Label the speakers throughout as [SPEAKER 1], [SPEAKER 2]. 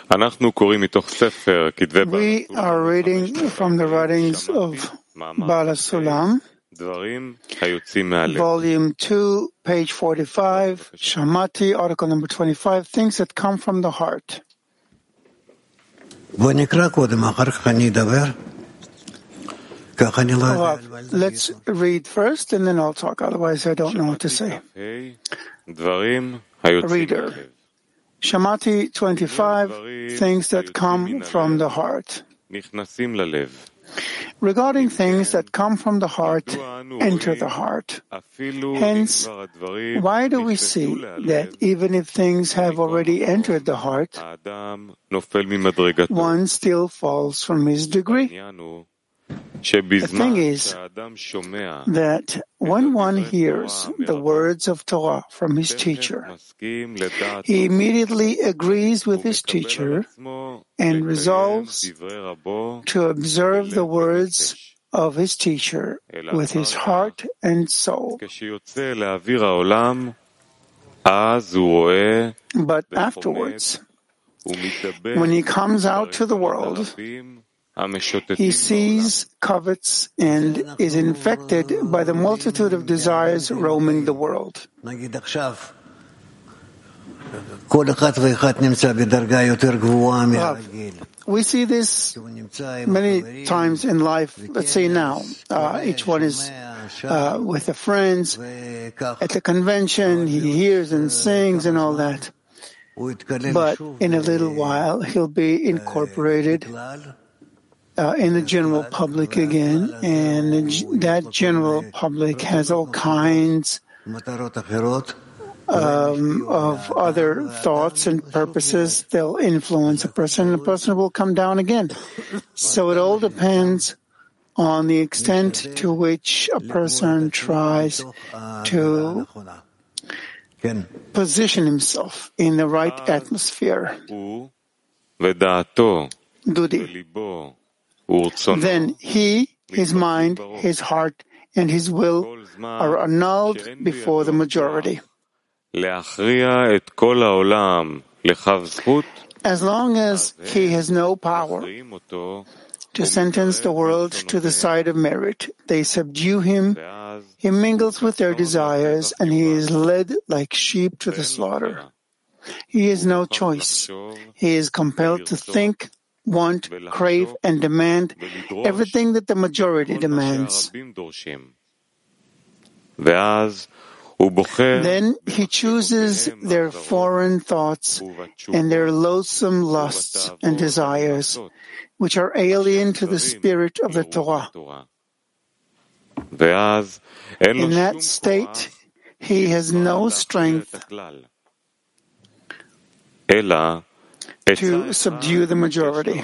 [SPEAKER 1] We are reading from the writings of Baal HaSulam, Volume 2, page 45, Shamati, article number 25, things that come from the heart. Let's read first and then I'll talk, otherwise I don't know what to say. Reader. Shamati 25, things that come from the heart. Regarding things that come from the heart, enter the heart. Hence, why do we see that even if things have already entered the heart, one still falls from his degree? The thing is that when one hears the words of Torah from his teacher, he immediately agrees with his teacher and resolves to observe the words of his teacher with his heart and soul. But afterwards, when he comes out to the world, he sees, covets, and is infected by the multitude of desires roaming the world. We see this many times in life. Let's say now, each one is with the friends at the convention, he hears and sings and all that. But in a little while, he'll be incorporated in the general public again, and that general public has all kinds of other thoughts and purposes. They'll influence a person, and the person will come down again. So it all depends on the extent to which a person tries to position himself in the right atmosphere. Dudi. Then he, his mind, his heart, and his will are annulled before the majority. As long as he has no power to sentence the world to the side of merit, they subdue him, he mingles with their desires, and he is led like sheep to the slaughter. He has no choice. He is compelled to think, want, crave, and demand everything that the majority demands. Then he chooses their foreign thoughts and their loathsome lusts and desires, which are alien to the spirit of the Torah. In that state, he has no strength to subdue the majority.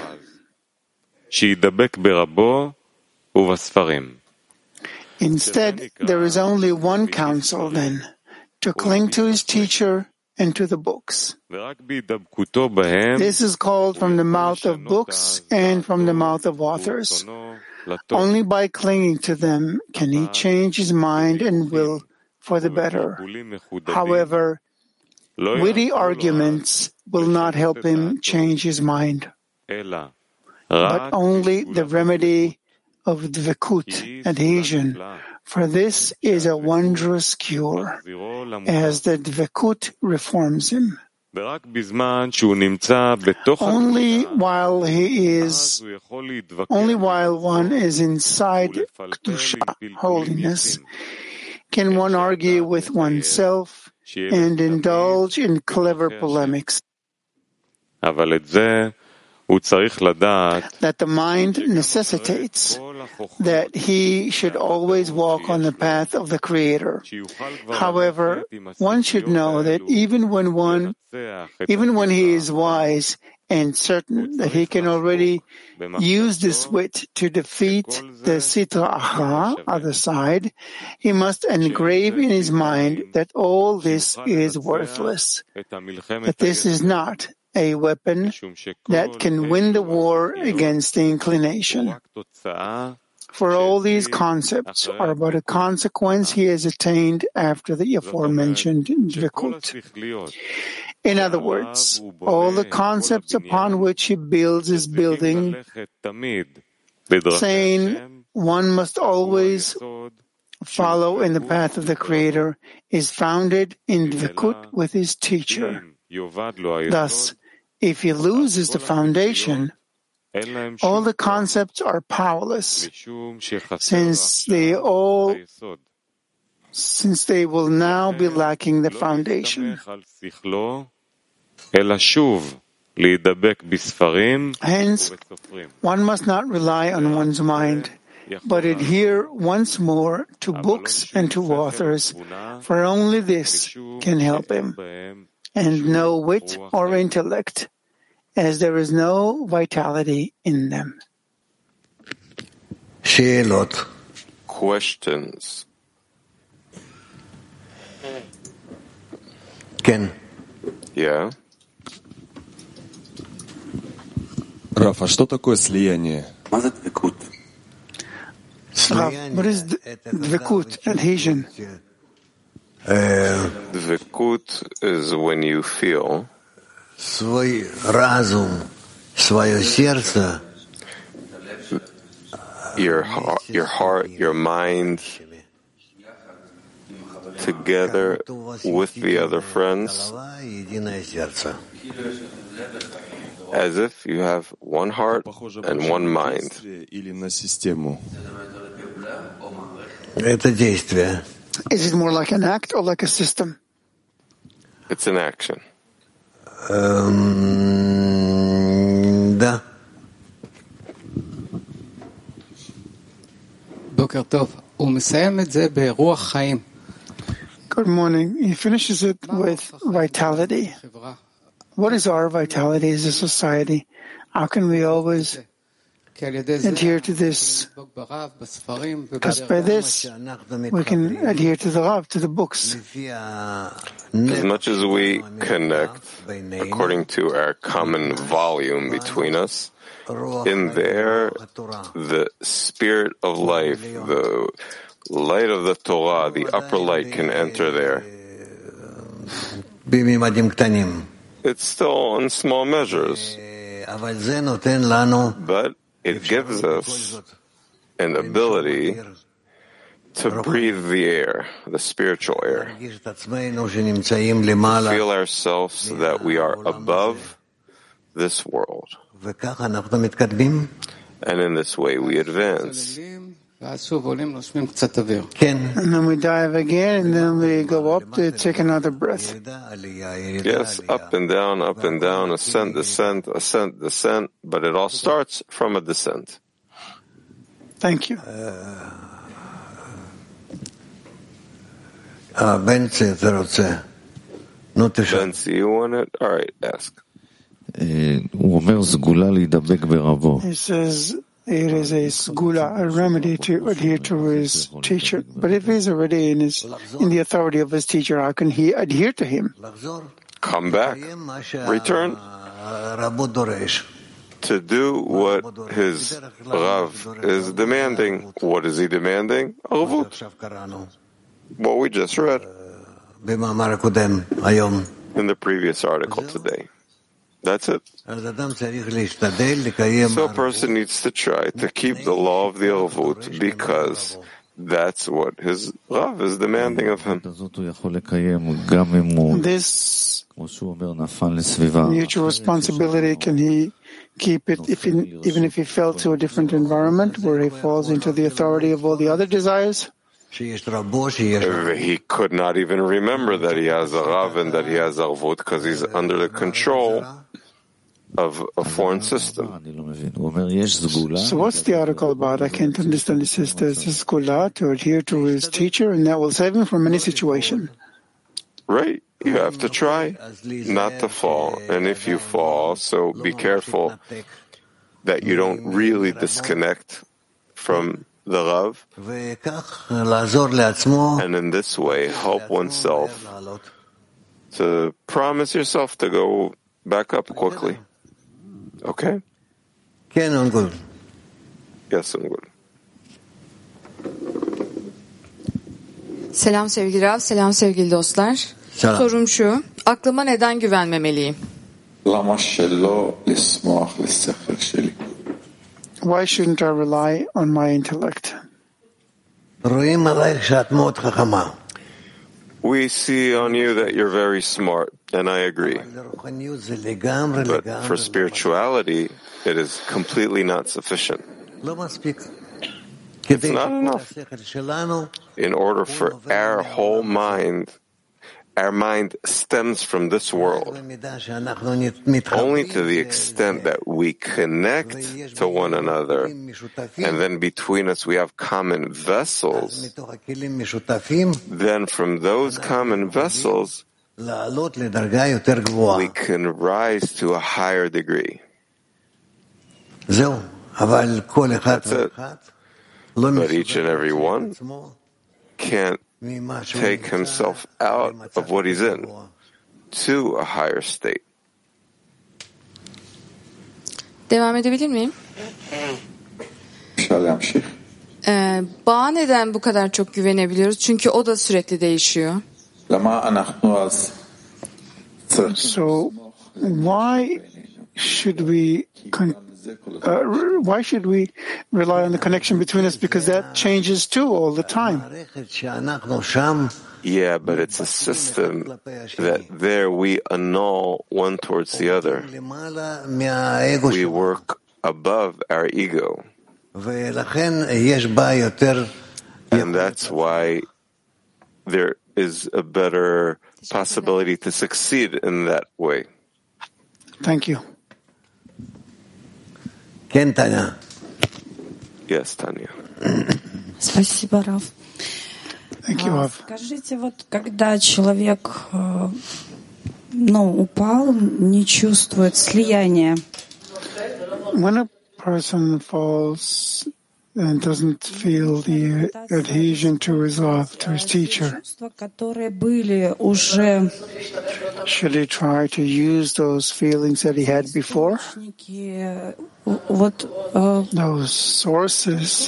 [SPEAKER 1] Instead, there is only one counsel then, to cling to his teacher and to the books. This is called from the mouth of books and from the mouth of authors. Only by clinging to them can he change his mind and will for the better. However, witty arguments will not help him change his mind, but only the remedy of dvekut, adhesion, for this is a wondrous cure, as the dvekut reforms him. Only while one is inside kedusha, holiness, can one argue with oneself and indulge in clever polemics. That the mind necessitates that he should always walk on the path of the Creator. However, one should know that even when he is wise and certain that he can already use this wit to defeat the Sitra Achra, other side, he must engrave in his mind that all this is worthless, that this is not a weapon that can win the war against the inclination. For all these concepts are but a consequence he has attained after the aforementioned dvekut. In other words, all the concepts upon which he builds his building, saying one must always follow in the path of the Creator, is founded in dvekut with his teacher. Thus, if he loses the foundation, all the concepts are powerless, since they will now be lacking the foundation. Hence, one must not rely on one's mind, but adhere once more to books and to authors, for only this can help him, and no wit or intellect, as there is no vitality in them.
[SPEAKER 2] Questions?
[SPEAKER 3] Ken.
[SPEAKER 2] Yeah.
[SPEAKER 4] Раф, а что такое слияние?
[SPEAKER 1] What is dvekut, adhesion?
[SPEAKER 2] Dvekut is when you feel
[SPEAKER 3] свой разум, свое сердце,
[SPEAKER 2] your heart, your mind, together with the other friends, as if you have one heart and one mind.
[SPEAKER 3] Это действие.
[SPEAKER 1] Is it more like an act or like a system?
[SPEAKER 2] It's an action.
[SPEAKER 3] Да.
[SPEAKER 5] בוקר טוב. הוא מסיים את זה ברוח חיים.
[SPEAKER 1] Good morning. He finishes it with vitality. What is our vitality as a society? How can we always adhere to this? Because by this, we can adhere to the Rav, to the books.
[SPEAKER 2] As much as we connect according to our common volume between us, in there, the spirit of life, the light of the Torah, the upper light can enter there. It's still in small measures, but it gives us an ability to breathe the air, the spiritual air, to feel ourselves that we are above this world. And in this way we advance.
[SPEAKER 1] And then we dive again, and then we go up to take another breath.
[SPEAKER 2] Yes, up and down, ascent, descent, ascent, descent, but it all starts from a descent.
[SPEAKER 1] Thank you.
[SPEAKER 2] Benzi, you want it? All right, ask.
[SPEAKER 1] He says it is a sgula, a remedy to adhere to his teacher. But if he's already in the authority of his teacher, how can he adhere to him?
[SPEAKER 2] Come back, return to do what his Rav is demanding. What is he demanding? Arvut. What we just read in the previous article today. That's it. So a person needs to try to keep the law of the Arvut because that's what his Rav is demanding of him.
[SPEAKER 1] This mutual responsibility, can he keep it even if he fell to a different environment where he falls into the authority of all the other desires?
[SPEAKER 2] He could not even remember that he has a Rav and that he has Arvut because he's under the control of a foreign system.
[SPEAKER 1] So what's the article about? I can't understand. It says there's a skula to adhere to his teacher, and that will save him from any situation.
[SPEAKER 2] Right. You have to try not to fall. And if you fall, so be careful that you don't really disconnect from the Rav. And in this way, help oneself to promise yourself to go back up quickly. Okay?
[SPEAKER 3] Yes, I'm good.
[SPEAKER 2] Yes, I'm good.
[SPEAKER 6] Selam sevgili Rav, selam sevgili dostlar. Sorum şu, Aklıma neden güvenmemeliyim?
[SPEAKER 1] Why shouldn't I rely on my intellect?
[SPEAKER 2] We see on you that you're very smart, and I agree. But for spirituality, it is completely not sufficient. It's not enough. In order for our whole mind, our mind stems from this world. Only to the extent that we connect to one another, and then between us we have common vessels, then from those common vessels we can rise to a higher degree. That's it. But each and every one can't take himself out of what he's in to a higher state.
[SPEAKER 6] Devam edebilir miyim? Bağa neden bu kadar çok güvenebiliyoruz? Çünkü o da sürekli değişiyor.
[SPEAKER 1] So why should we rely on the connection between us? Because that changes too all the time.
[SPEAKER 2] Yeah, but it's a system that there we annul one towards the other. We work above our ego. And that's why there is a better possibility to succeed in that way.
[SPEAKER 1] Thank you.
[SPEAKER 2] Yes, Tanya.
[SPEAKER 7] Спасибо, Рав.
[SPEAKER 1] Thank you, Rav.
[SPEAKER 7] Скажите, вот когда человек, упал, не чувствует слияния.
[SPEAKER 1] When a person falls and doesn't feel the adhesion to his love, to his teacher, should he try to use those feelings that he had before? Those sources.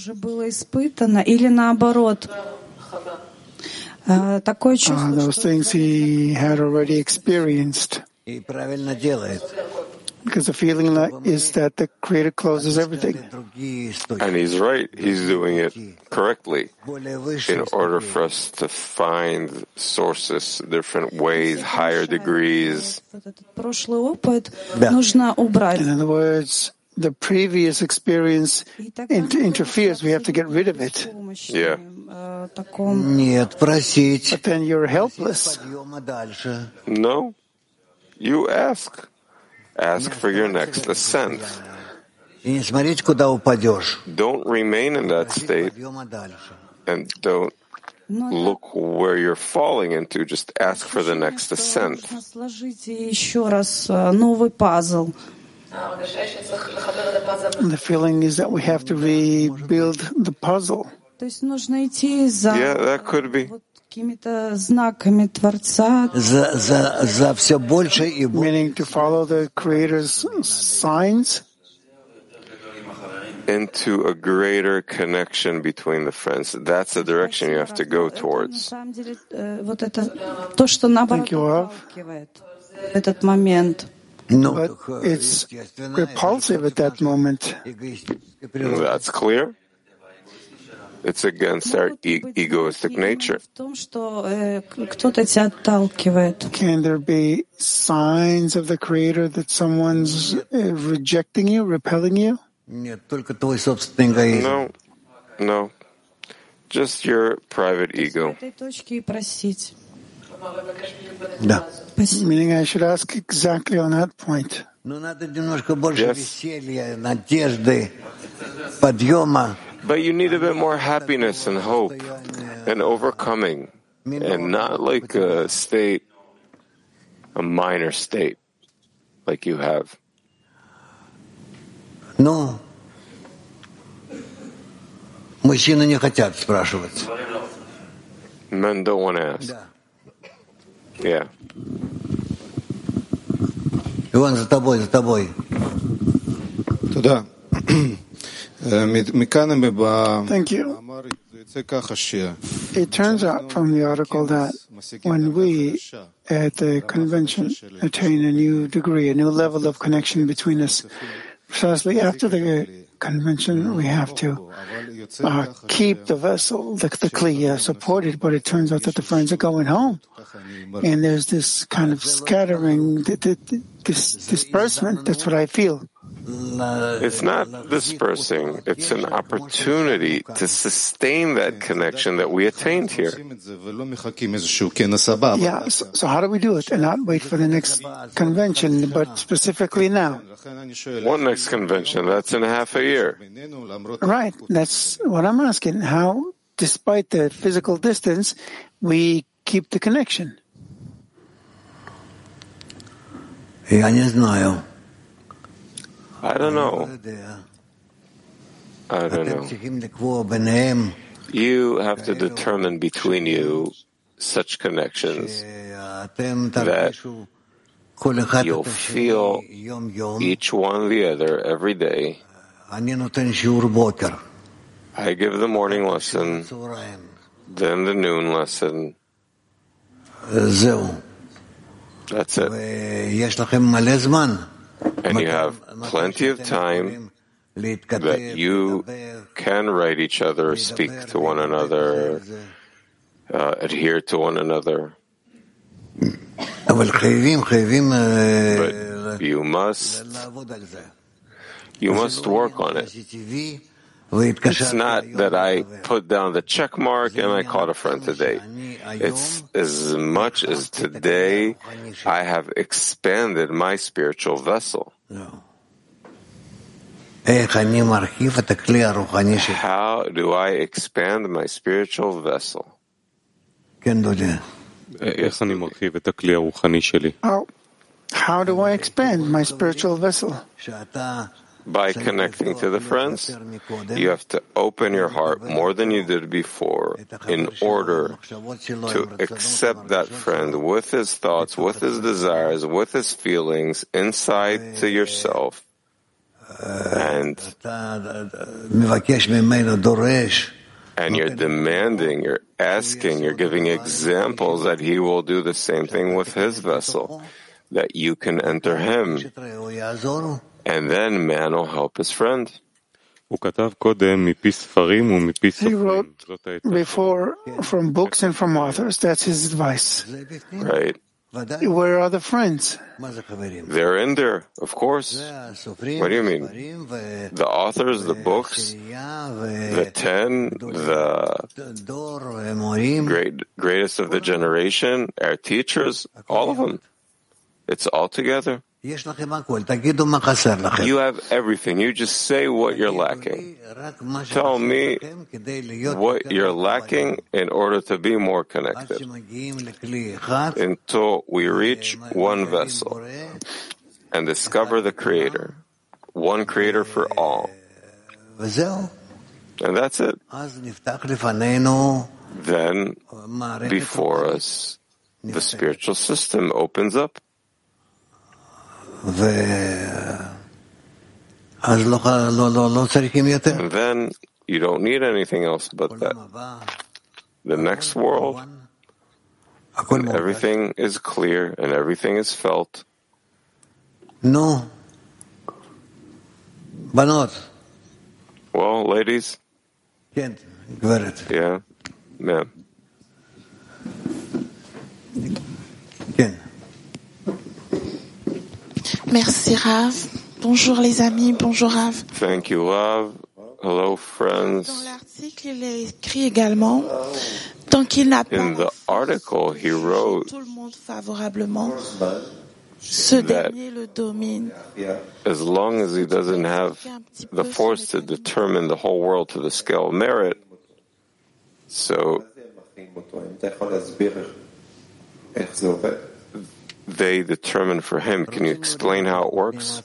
[SPEAKER 1] Those things he had already experienced. Because the feeling is that the Creator closes everything.
[SPEAKER 2] And he's right. He's doing it correctly. In order for us to find sources, different ways, higher degrees.
[SPEAKER 1] In other words, the previous experience interferes. We have to get rid of it.
[SPEAKER 2] Yeah.
[SPEAKER 1] But then you're helpless.
[SPEAKER 2] No. You ask. Ask for your next ascent. Don't remain in that state and don't look where you're falling into. Just ask for the next ascent.
[SPEAKER 1] The feeling is that we have to rebuild the puzzle.
[SPEAKER 2] Yeah, that could be.
[SPEAKER 1] Meaning to follow the Creator's signs?
[SPEAKER 2] Into a greater connection between the friends. That's the direction you have to go towards.
[SPEAKER 1] Thank you, Rav. But it's repulsive at that moment.
[SPEAKER 2] That's clear. It's against our egoistic nature.
[SPEAKER 1] Can there be signs of the Creator that someone's rejecting you, repelling you?
[SPEAKER 2] No. Just your private ego.
[SPEAKER 1] Meaning I should ask exactly on that point.
[SPEAKER 2] Yes. But you need a bit more happiness and hope and overcoming, and not like a state, a minor state, like you have.
[SPEAKER 3] No. Мужчины не хотят спрашивать.
[SPEAKER 2] Men don't want to ask. Yeah.
[SPEAKER 3] Иван, за тобой.
[SPEAKER 8] תודה.
[SPEAKER 1] Thank you. It turns out from the article that when we at the convention attain a new degree, a new level of connection between us. Precisely after the convention, we have to keep the vessel, the Kli, supported, but it turns out that the friends are going home. And there's this kind of scattering, this disbursement. That's what I feel.
[SPEAKER 2] It's not dispersing. It's an opportunity to sustain that connection that we attained here.
[SPEAKER 1] Yeah, so how do we do it and not wait for the next convention, but specifically now?
[SPEAKER 2] One next convention, that's in half a year.
[SPEAKER 1] Right, that's what I'm asking. How, despite the physical distance, we keep the connection?
[SPEAKER 2] I don't know. You have to determine between you such connections that you'll feel each one the other every day. I give the morning lesson, then the noon lesson. That's it. And you have plenty of time that you can write each other, speak to one another, adhere to one another. But you must work on it. It's not that I put down the check mark and I caught a friend today. It's as much as today I have expanded my spiritual vessel. How do I expand my spiritual vessel?
[SPEAKER 1] How do I expand my spiritual vessel?
[SPEAKER 2] By connecting to the friends, you have to open your heart more than you did before in order to accept that friend with his thoughts, with his desires, with his feelings inside to yourself. And you're demanding, you're asking, you're giving examples that he will do the same thing with his vessel, that you can enter him. And then man will help his friend.
[SPEAKER 1] He wrote before from books and from authors. That's his advice.
[SPEAKER 2] Right.
[SPEAKER 1] Where are the friends?
[SPEAKER 2] They're in there, of course. What do you mean? The authors, the books, the 10, the greatest of the generation, our teachers, all of them. It's all together. You have everything. You just say what you're lacking. Tell me what you're lacking in order to be more connected until we reach one vessel and discover the Creator, one Creator for all. And that's it. Then, before us, the spiritual system opens up. And then you don't need anything else but that. The next world, when everything is clear and everything is felt.
[SPEAKER 3] No. Banot.
[SPEAKER 2] Well, ladies. Yeah, ma'am.
[SPEAKER 9] Merci Rav. Bonjour les amis, bonjour Rav.
[SPEAKER 2] Thank you, Rav. Hello, friends.
[SPEAKER 9] Dans l'article, il est écrit également, tant qu'il n'a pas
[SPEAKER 2] in the article, he wrote
[SPEAKER 9] tout le monde favorablement, ce dernier le domine.
[SPEAKER 2] As long as he doesn't have the force to determine the whole world to the scale of merit, so they determine for him. Can you explain how it works?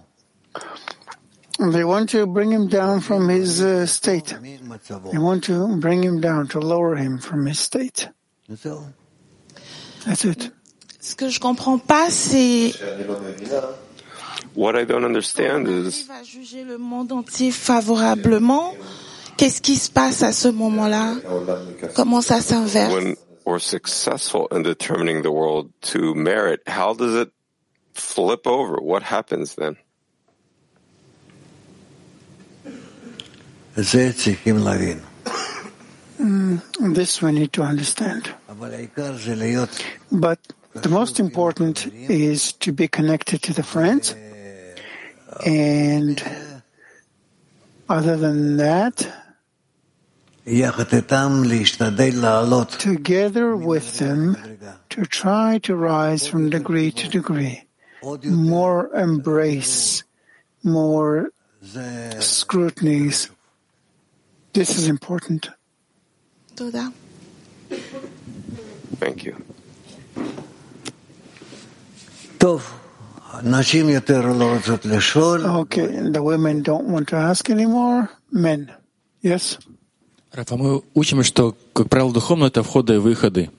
[SPEAKER 1] They want to bring him down from his state. They want to bring him down, to lower him from his state. That's it.
[SPEAKER 9] Ce que je comprends pas, c'est
[SPEAKER 2] what I don't understand is
[SPEAKER 9] va juger le monde entier favorablement. Qu'est-ce qui se passe à ce moment-là? Comment ça s'inverse?
[SPEAKER 2] When or successful in determining the world to merit, how does it flip over? What happens then?
[SPEAKER 1] This we need to understand. But the most important is to be connected to the friends, and other than that, together with them, to try to rise from degree to degree, more embrace, more scrutinies. This is important.
[SPEAKER 2] Thank you.
[SPEAKER 1] Okay, the women don't want to ask anymore. Men, yes?
[SPEAKER 10] Раф, мы учим, что, как правило, духовно это входы и выходы.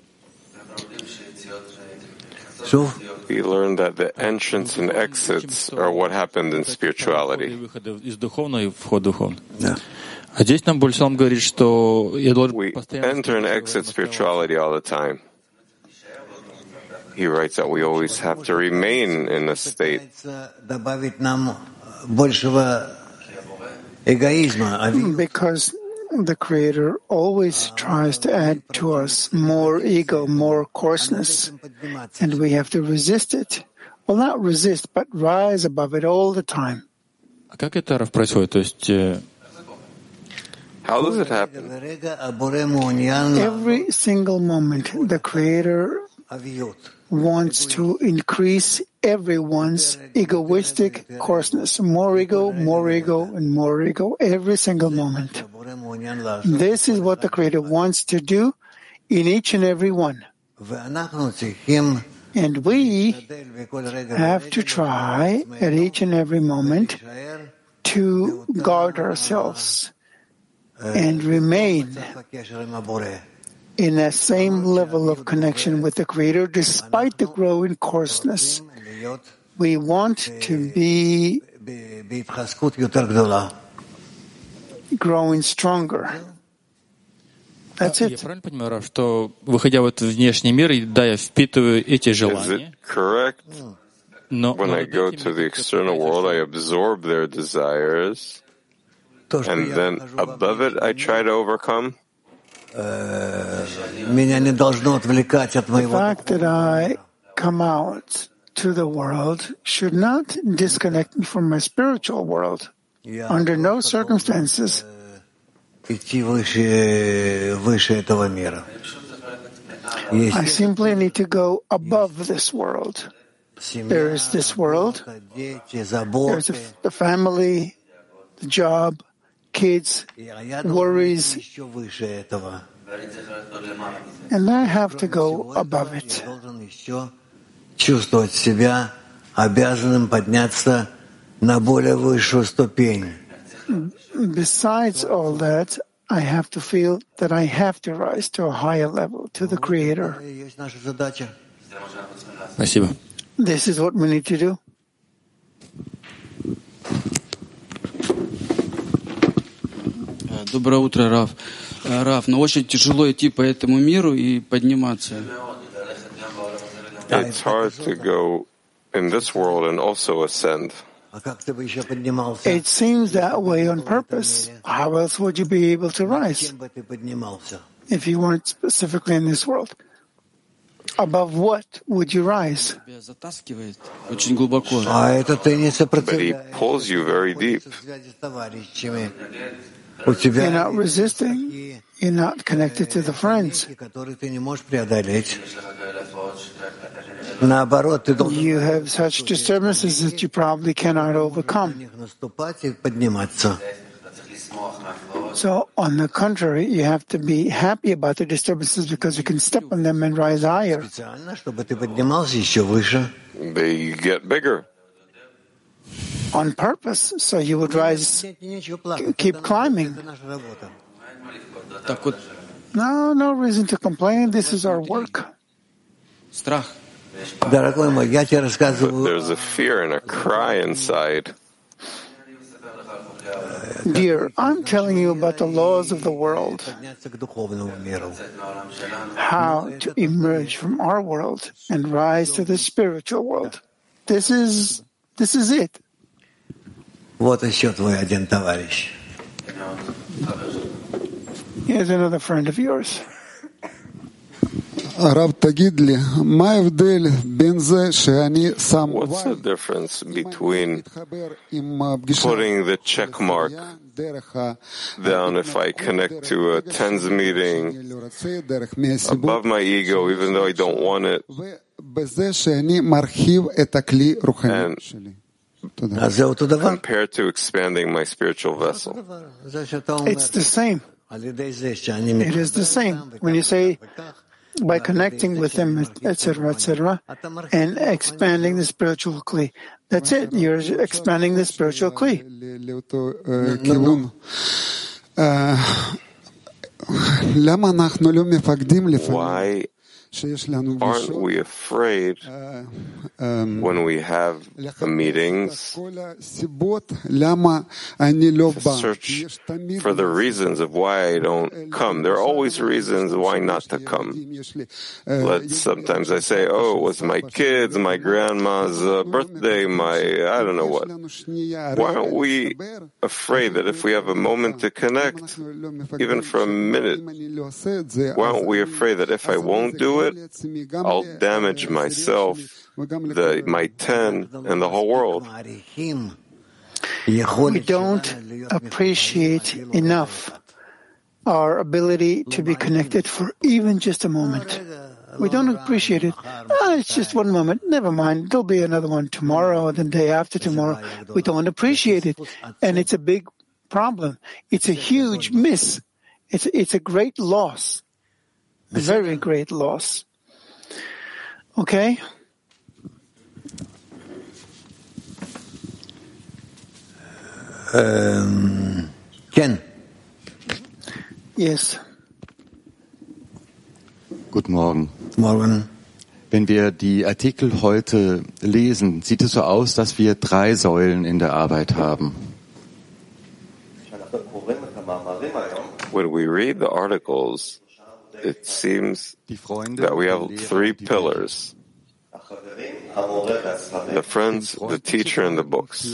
[SPEAKER 2] We learned that the entrance and exits are what happened in spirituality.
[SPEAKER 10] Из духовного и вход духовный. А здесь нам больше говорит, что я должен
[SPEAKER 2] постоянно... We enter and exit spirituality all the time. He writes that we always have to remain in a state.
[SPEAKER 1] Because the Creator always tries to add to us more ego, more coarseness, and we have to resist it. Well, not resist, but rise above it all the time.
[SPEAKER 10] А как это, Раф, происходит? То есть...
[SPEAKER 2] How does it happen?
[SPEAKER 1] Every single moment, the Creator wants to increase everyone's egoistic coarseness. More ego, and more ego, every single moment. This is what the Creator wants to do in each and every one. And we have to try at each and every moment to guard ourselves and remain in that same level of connection with the Creator despite the growing coarseness. We want to be growing stronger. That's it.
[SPEAKER 10] Я правильно понимаю, Раф, что, выходя в этот внешний мир, да, я впитываю эти желания.
[SPEAKER 2] Is it correct? When I go to the external world, I absorb their desires, and then above it, I try to overcome?
[SPEAKER 1] The fact that I come out to the world should not disconnect me from my spiritual world. Under no circumstances. I simply need to go above this world. There is this world, there's the family, the job, kids, worries, and I have to go above it. Besides all that, I have to feel that I have to rise to a higher level, to the Creator.
[SPEAKER 10] Спасибо.
[SPEAKER 1] This is what we need to do.
[SPEAKER 11] Доброе утро, Раф. Раф, но очень тяжело идти по этому миру и подниматься.
[SPEAKER 2] It's hard to go in this world and also ascend.
[SPEAKER 1] It seems that way on purpose. How else would you be able to rise if you weren't specifically in this world? Above what would you rise?
[SPEAKER 11] But
[SPEAKER 2] he pulls you very deep.
[SPEAKER 1] You're not resisting. You're not connected to the friends. You have such disturbances that you probably cannot overcome. So, on the contrary, you have to be happy about the disturbances because you can step on them and rise higher.
[SPEAKER 2] They get bigger.
[SPEAKER 1] On purpose, so you would rise, keep climbing. No reason to complain. This is our work.
[SPEAKER 2] But there's a fear and a cry inside.
[SPEAKER 1] Dear, I'm telling you about the laws of the world, how to emerge from our world and rise to the spiritual world. This is it. Here's another friend of yours.
[SPEAKER 2] What's the difference between putting the check mark down if I connect to a TENS meeting above my ego, even though I don't want it, and compared to expanding my spiritual vessel?
[SPEAKER 1] It's the same. It is the same. When you say, by connecting with him, etc., and expanding the spiritual kli. That's it. You're expanding the spiritual kli.
[SPEAKER 2] Why aren't we afraid when we have meetings to search for the reasons of why I don't come? There are always reasons why not to come. Sometimes I say, oh, it was my kids, my grandma's birthday, I don't know what. Why aren't we afraid that if we have a moment to connect, even for a minute, why aren't we afraid that if I won't do it, I'll damage myself, my 10, and the whole world?
[SPEAKER 1] We don't appreciate enough our ability to be connected for even just a moment. We don't appreciate it. It's just one moment. Never mind. There'll be another one tomorrow or the day after tomorrow. We don't appreciate it. And it's a big problem. It's a huge miss. It's a great loss. A very great loss. Okay?
[SPEAKER 3] Ken.
[SPEAKER 1] Yes.
[SPEAKER 4] Guten Morgen.
[SPEAKER 3] Morgen.
[SPEAKER 4] Wenn wir die Artikel heute lesen, sieht es so aus, dass wir 3 Säulen in der Arbeit haben.
[SPEAKER 2] When we read the articles, it seems that we have 3 pillars: the friends, the teacher, and the books.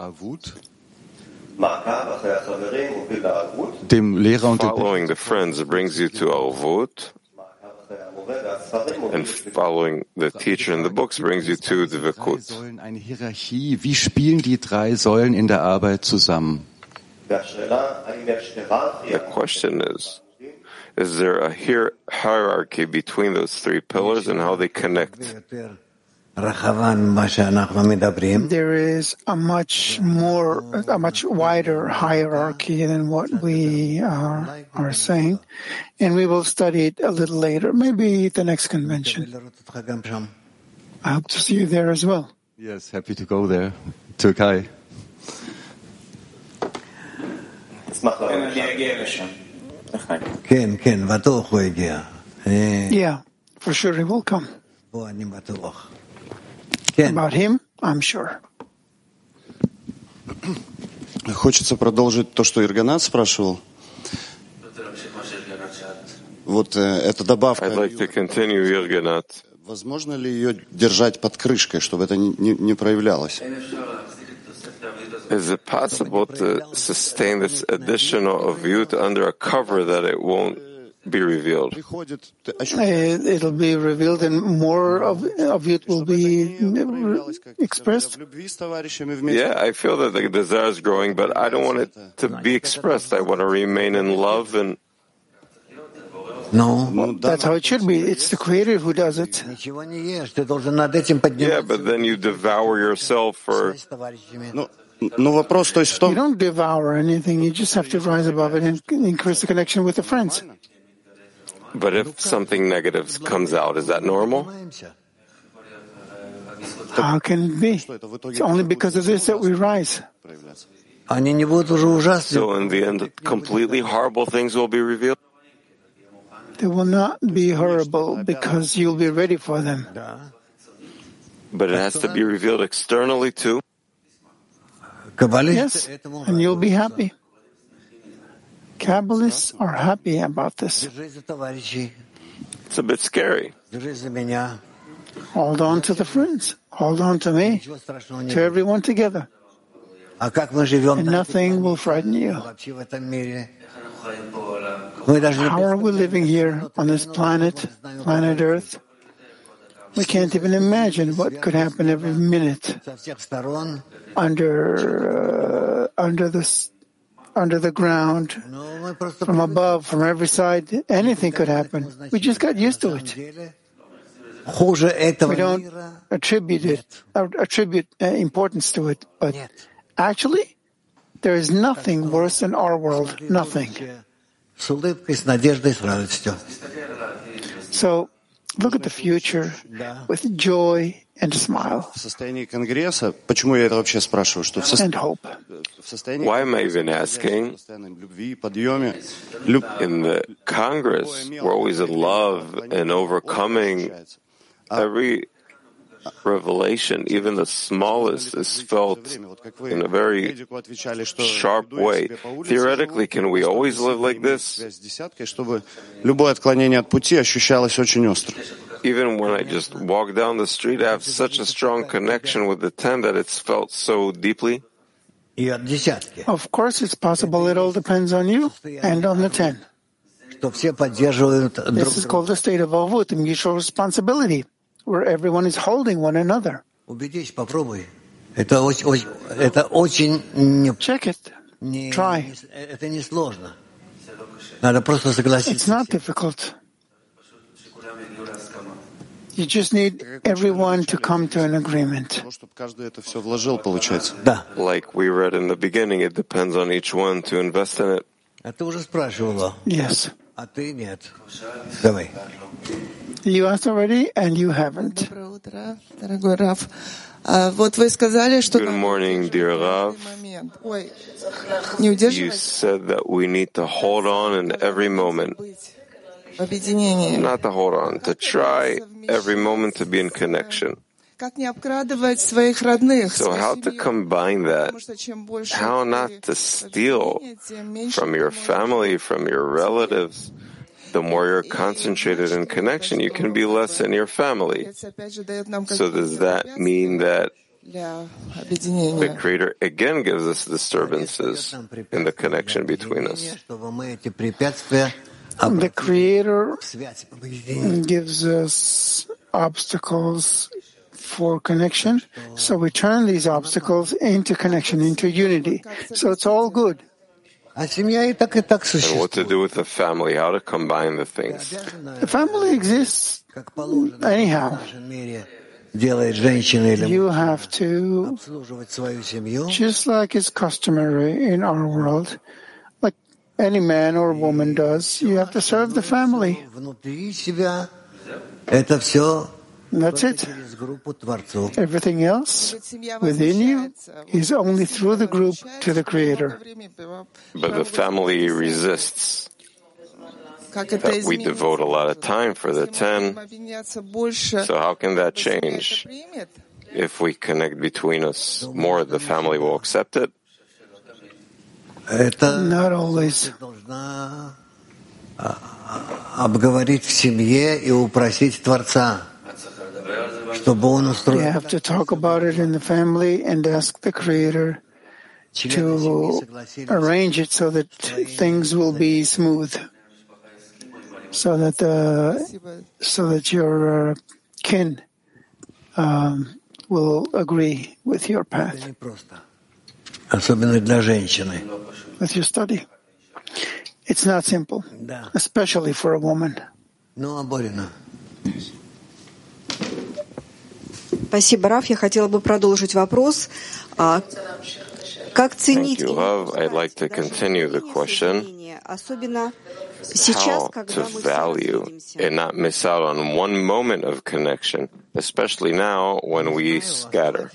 [SPEAKER 2] Following the friends brings you to Arvut, and following the teacher and the books brings you to Dvekut.
[SPEAKER 4] Eine Hierarchie. Wie spielen die 3 Säulen in der Arbeit zusammen?
[SPEAKER 2] The question is there a hierarchy between those 3 pillars and how they connect?
[SPEAKER 1] There is a much wider hierarchy than what we are saying, and we will study it a little later, maybe at the next convention. I hope to see you there as well.
[SPEAKER 4] Yes, happy to go there. Turkey.
[SPEAKER 1] Yeah, for sure he will come. About him, I'm sure.
[SPEAKER 12] Хочется продолжить то, что Ирганат спрашивал. Вот эта добавка.
[SPEAKER 2] I'd like to continue, Irganat.
[SPEAKER 12] Возможно ли ее держать под крышкой, чтобы это не проявлялось?
[SPEAKER 2] Is it possible to sustain this additional avut under a cover that it won't be revealed?
[SPEAKER 1] It'll be revealed and more of it will be expressed.
[SPEAKER 2] Yeah, I feel that the desire is growing, but I don't want it to be expressed. I want to remain in love and...
[SPEAKER 1] No, that's how it should be. It's the Creator who does it.
[SPEAKER 2] Yeah, but then you devour yourself for...
[SPEAKER 1] You don't devour anything. You just have to rise above it and increase the connection with the friends.
[SPEAKER 2] But if something negative comes out, is that normal?
[SPEAKER 1] How can it be? It's only because of this that we rise.
[SPEAKER 2] So in the end, completely horrible things will be revealed?
[SPEAKER 1] They will not be horrible because you'll be ready for them.
[SPEAKER 2] But it has to be revealed externally too?
[SPEAKER 1] Yes, and you'll be happy. Kabbalists are happy about this.
[SPEAKER 2] It's a bit scary.
[SPEAKER 1] Hold on to the friends. Hold on to me. To everyone together. And nothing will frighten you. How are we living here on this planet Earth? We can't even imagine what could happen every minute under the ground, from above, from every side. Anything could happen. We just got used to it. We don't attribute importance to it, but actually, there is nothing worse than our world. Nothing. So, look at the future with joy and smile and hope.
[SPEAKER 2] Why am I even asking? In the Congress, we're always in love and overcoming. Every revelation, even the smallest, is felt in a very sharp way. Theoretically, can we always live like this? Even when I just walk down the street, I have such a strong connection with the 10 that it's felt so deeply.
[SPEAKER 1] Of course, it's possible. It all depends on you and on the 10. This is called the state of Avut, mutual responsibility, where everyone is holding one another. Check it. Try. It's not difficult. You just need everyone to come to an agreement.
[SPEAKER 2] Like we read in the beginning, it depends on each one to invest in it.
[SPEAKER 1] Yes. You asked already, and you haven't.
[SPEAKER 2] Good morning, dear Rav. You said that we need to hold on in every moment. Not to hold on, to try every moment to be in connection. So how to combine that? How not to steal from your family, from your relatives? The more you're concentrated in connection, you can be less in your family. So does that mean that the Creator again gives us disturbances in the connection between us?
[SPEAKER 1] The Creator gives us obstacles for connection, so we turn these obstacles into connection, into unity. So it's all good.
[SPEAKER 2] And what to do with the family, how to combine the things.
[SPEAKER 1] The family exists anyhow. You have to, just like is customary in our world, like any man or woman does, you have to serve the family. That's it. Everything else within you is only through the group to the Creator.
[SPEAKER 2] But the family resists that we devote a lot of time for the 10. So how can that change? If we connect between us more, the family will accept it?
[SPEAKER 1] Not always. You have to talk about it in the family and ask the Creator to arrange it so that things will be smooth, so that your kin will agree with your path, with your study. It's not simple, especially for a woman.
[SPEAKER 13] Спасибо, Раф. Я хотела бы продолжить вопрос. Как ценить
[SPEAKER 2] I'd like to continue the question.
[SPEAKER 13] особенно сейчас, когда
[SPEAKER 2] мы value and not miss out on one moment of connection, especially now when we scatter.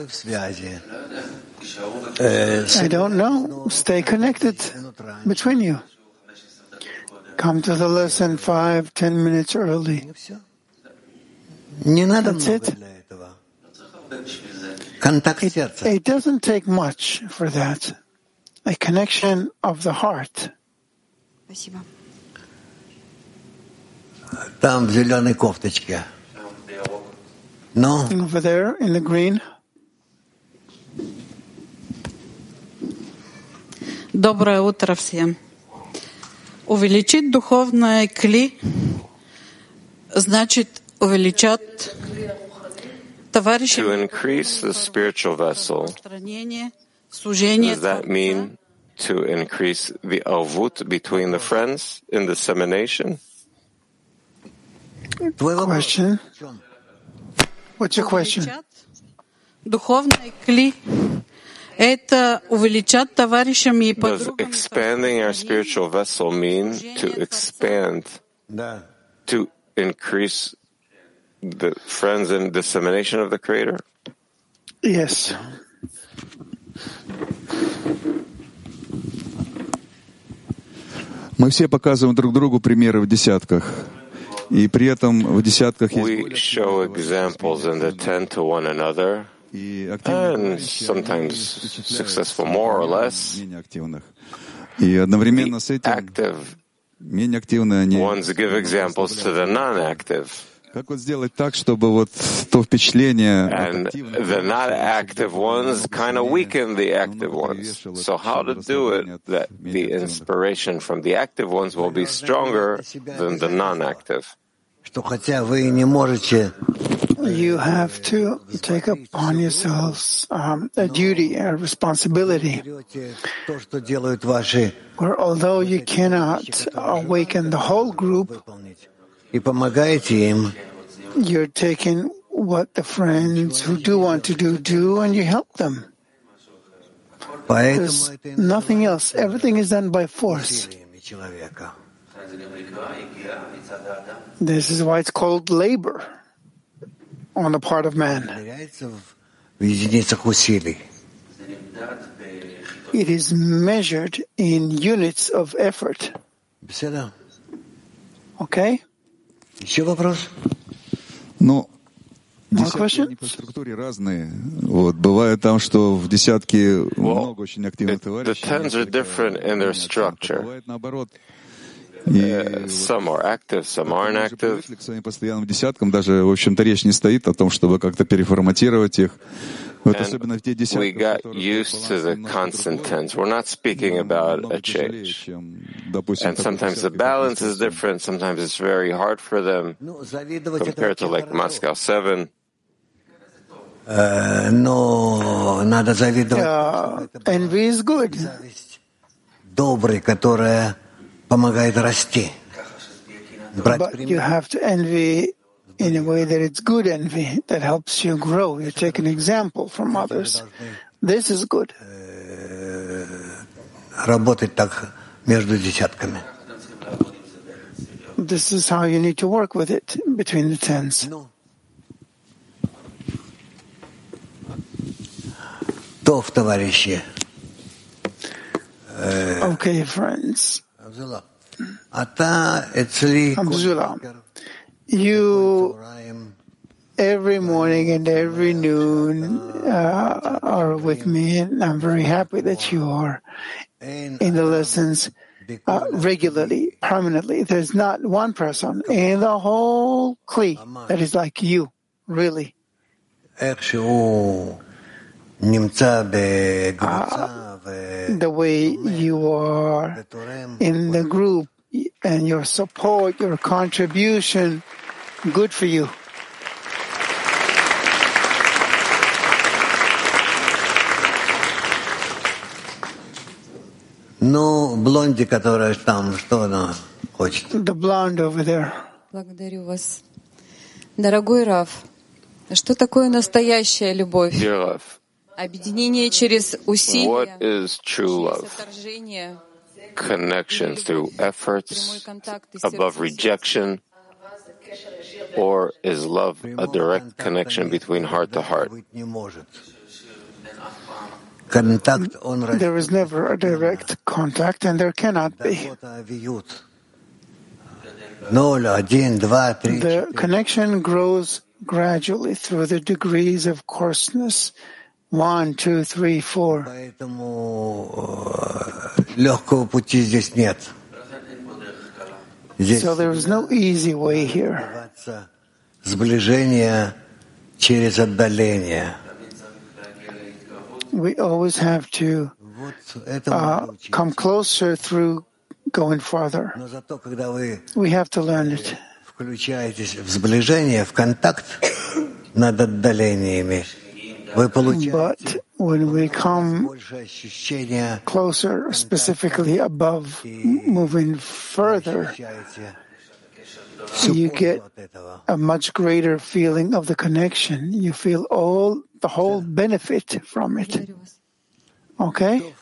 [SPEAKER 1] I don't know. Stay connected between you. Come to the lesson 5-10 minutes early. That's it. It doesn't take much for that. A connection of the heart.
[SPEAKER 13] Спасибо.
[SPEAKER 3] Там в зеленой кофточке. No?
[SPEAKER 1] Over there in the green.
[SPEAKER 9] Доброе утро всем. Увеличить духовное кли значит увеличать товарищей.
[SPEAKER 2] To increase the spiritual vessel, does that mean to increase the avut between the friends in dissemination?
[SPEAKER 1] Question. What's your question?
[SPEAKER 9] Духовное кли это увеличать товарищами и
[SPEAKER 2] Does
[SPEAKER 9] подругами.
[SPEAKER 2] expanding our spiritual vessel mean to expand, to increase the friends and dissemination of the Creator?
[SPEAKER 1] Yes.
[SPEAKER 14] Мы все показываем друг другу примеры в десятках. И при этом в десятках есть
[SPEAKER 2] We show examples in the 10 to one another, and sometimes successful more or less.
[SPEAKER 14] И одновременно с этим
[SPEAKER 2] Active
[SPEAKER 14] менее активные они.
[SPEAKER 2] ones give examples to the non-active.
[SPEAKER 14] Как вот сделать так, чтобы вот то впечатление
[SPEAKER 2] And the not active ones kind of weaken the active ones. So how to do it that the inspiration from the active ones will be stronger than the non-active?
[SPEAKER 1] You have to take upon yourselves a duty, a responsibility, where although you cannot awaken the whole group, you're taking what the friends who do want to do, and you help them. There's nothing else. Everything is done by force. This is why it's called labor on the part of man. It is measured in units of effort. Okay?
[SPEAKER 14] Ну, десятки по структуре разные. Вот. Бывает там, что в десятке много очень активных товарищей.
[SPEAKER 2] The tens are different in their structure.
[SPEAKER 14] Бывает наоборот.
[SPEAKER 2] Some are active, some aren't active.
[SPEAKER 14] К своим постоянным десяткам даже, в общем-то, речь не стоит о том, чтобы как-то переформатировать их. Вот особенно в те десятки,
[SPEAKER 2] we got used to the constant tense. We're not speaking about a change. And sometimes the balance is different. Sometimes it's very hard for them compared to like Moscow 7.
[SPEAKER 1] Envy is good. But you have to envy in a way that it's good envy, that helps you grow. You take an example from others. This is good. This is how you need to work with it between the tens. Okay, friends. Abdullah, you every morning and every noon are with me, and I'm very happy that you are in the lessons regularly, permanently. There's not one person in the whole Kli that is like you, really. The way you are in the group and your support, your contribution, good for you. The blonde over there.
[SPEAKER 6] Благодарю вас. Дорогой Рав, что такое настоящая любовь? Объединение через усилия.
[SPEAKER 2] What is true love? Connection through efforts above rejection, or is love a direct connection between heart to heart?
[SPEAKER 1] There is never a direct contact, and there cannot be. The connection grows gradually through the degrees of coarseness. 1, 2, 3, 4. So there is no easy way here. We always have to come closer through going farther. We have to learn it. But when we come closer, specifically above, moving further, you get a much greater feeling of the connection. You feel the whole benefit from it. Okay?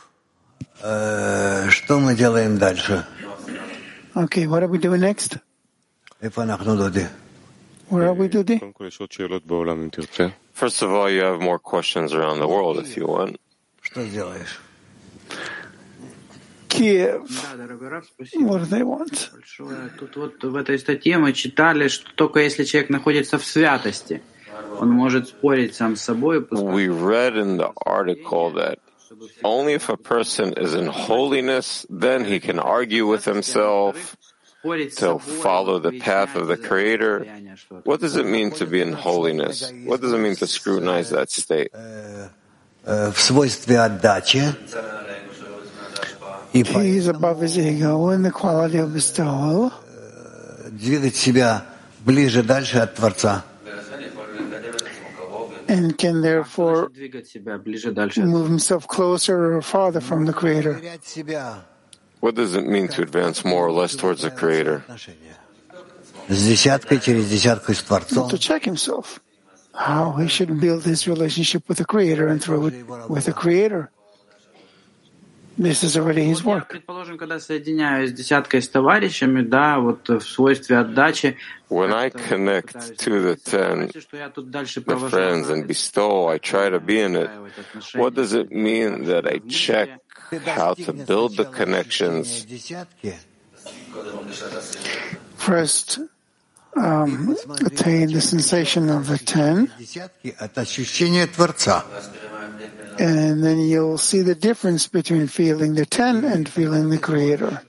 [SPEAKER 1] Okay, what are we doing next? Where are we, Dudi?
[SPEAKER 2] First of all, you have more questions around the world if you want.
[SPEAKER 1] Kiev. What do they want?
[SPEAKER 15] Тут вот в этой статье мы читали, что только если человек находится в святости, он может спорить сам с собой.
[SPEAKER 2] We read in the article that only if a person is in holiness, then he can argue with himself to follow the path of the Creator. What does it mean to be in holiness? What does it mean to scrutinize that state?
[SPEAKER 1] He is above his ego in the quality of bestowal. And can therefore move himself closer or farther from the Creator.
[SPEAKER 2] What does it mean to advance more or less towards the Creator?
[SPEAKER 1] To check himself, how he should build his relationship with the Creator and through it with the Creator. This is already his work.
[SPEAKER 2] When I connect to the 10, the friends, and bestow, I try to be in it. What does it mean that I check how to build the connections?
[SPEAKER 1] First, attain the sensation of the 10. And then you'll see the difference between feeling the 10 and feeling the Creator.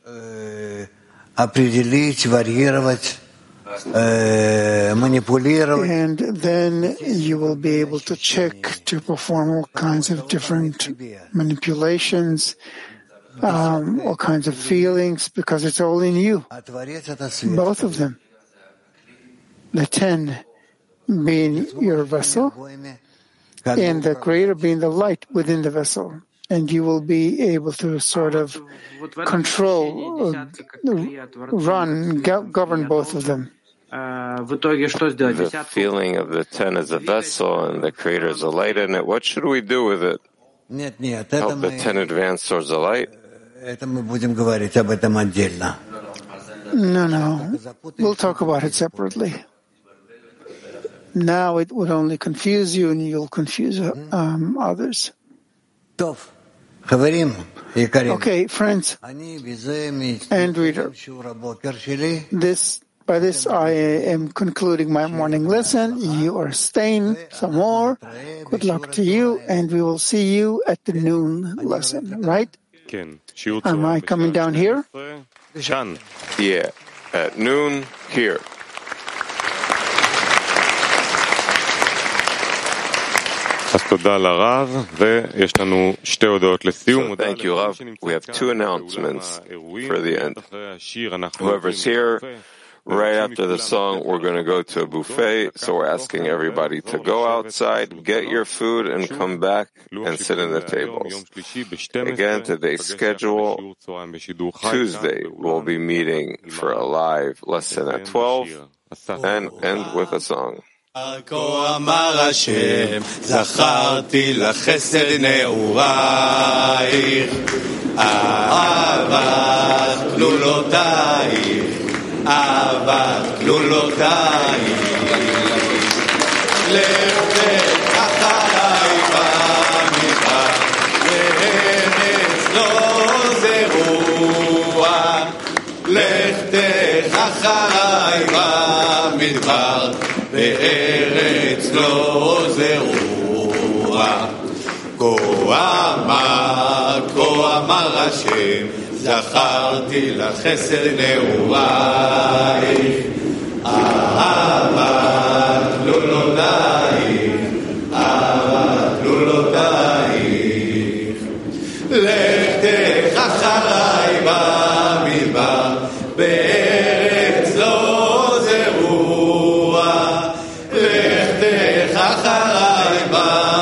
[SPEAKER 1] And then you will be able to check, to perform all kinds of different manipulations, all kinds of feelings, because it's all in you. Both of them. The 10 being your vessel, and the Creator being the light within the vessel. And you will be able to sort of control, govern both of them.
[SPEAKER 2] The feeling of the 10 as a vessel and the Creator as a light in it, what should we do with it? Help the 10 advance towards the light?
[SPEAKER 1] No. We'll talk about it separately. Now it would only confuse you and you'll confuse others. Okay, friends and reader, by this I am concluding my morning lesson. You are staying some more. Good luck to you, and we will see you at the noon lesson, right? Am I coming down here?
[SPEAKER 2] Yeah, at noon here. So thank you, Rav. We have two announcements for the end. Whoever's here, right after the song, we're going to go to a buffet. So we're asking everybody to go outside, get your food, and come back and sit in the tables. Again, today's schedule, Tuesday, we'll be meeting for a live lesson at 12 and end with a song.
[SPEAKER 16] כה אמר השם, זכרתי לך חסד נעורייך, אהבת כלולותייך, אהבת כלולותייך. לכתך אחריי במדבר, וארץ לא זרוע. לכתך אחריי במדבר, בארץ לא זרוע. כה אמר השם, זכרתי לך חסד נעורייך, אהבת כלולותייך, אהבת כלולותייך. לכתך אחריי במדבר, בארץ לא זרוע, לכתך אחריי במדבר,